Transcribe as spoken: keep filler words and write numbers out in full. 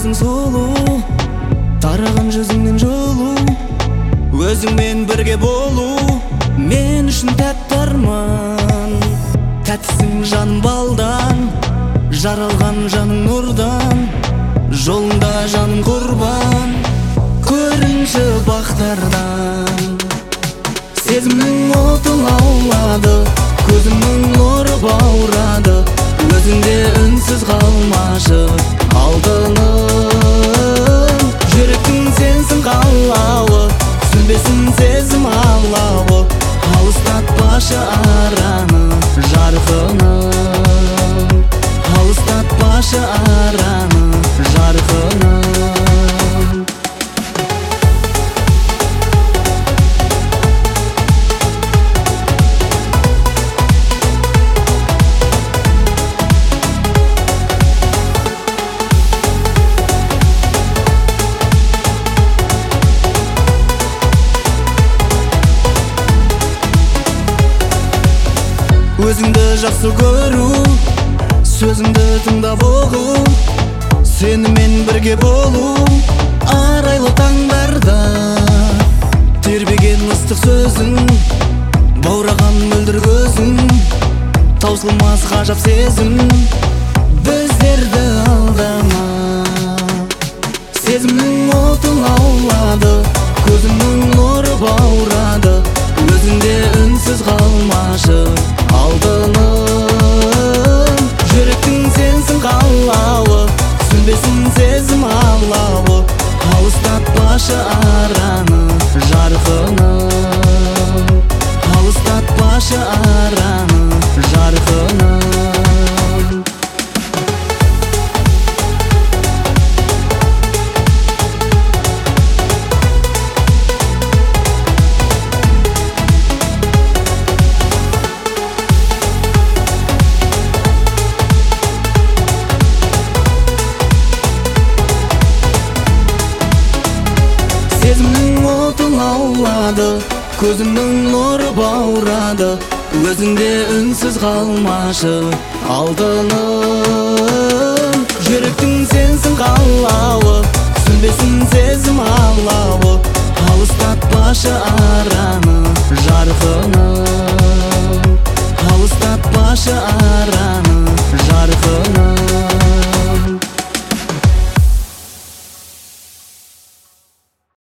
көзің сұлу, тараған жүзіңнен жылу, өзіңмен бірге болу мен үшін тәтті арман. Тәттісің жаным балдан, жаралған жаның нұрдан, жолында жаным құрбан, көрінші бақтардан. Сезімнің оты лаулады, көзімнің нұры баурады, өзіңде үнсіз қалмашы алтыным. Жүректің сенсің қалауы, сүнбесін сезім алауы, алыстатпашы араны жарқыным, алыстатпашы араны жарқыным. Өзіңді жақсы көру, сөзіңді тыңдап оғу, сенімен бірге болу арайлы таңдарда. Тербеген ыстық сөзің, баураған мөлдір көзің, таусылмас ғажап сезім біздерді алдама. Сезімнің оты лаулады, көзіңнің нұры баурады, өзіңде үнсіз қалмашы алтыным. Жүректің сенсің қалауы, сүнбесін сезім алауы, алыстатпашы араны жарқыным, алыстатпашы араны жарқыным. Сезімнің оты лаулады, көзімнің нұры баурады, өзіңде үнсіз қалмашы алтыным. Жүректің сенсің қалауы,